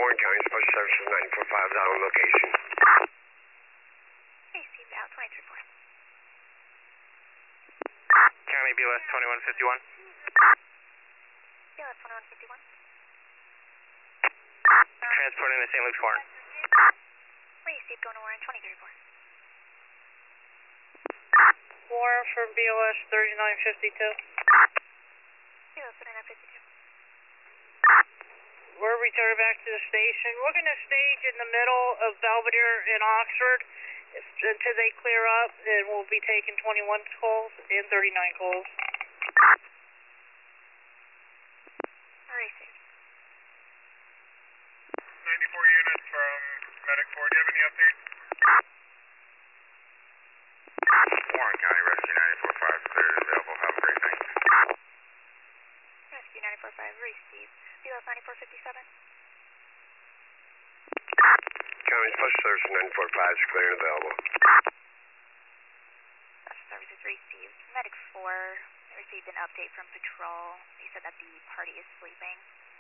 Warren County Special Services 945 is out on location. Received out 23-4. County BLS 2151. BLS 2151. Transporting to St. Luke's Warren. Received going to Warren 23-4. Warren from BLS 3952. BLS 3952. We're returning back to the station. We're going to stage in the middle of Belvedere and Oxford until they clear up, and we'll be taking 21 calls and 39 calls. Received. 94 units from Medic 4. Do you have any updates? Warren County Rescue 945 cleared and available. Have a great night. Rescue 945 received. BLS 9457. County Special Services 945 is clear and available. Special Services received. Medic 4 received an update from Patrol. They said that the party is sleeping.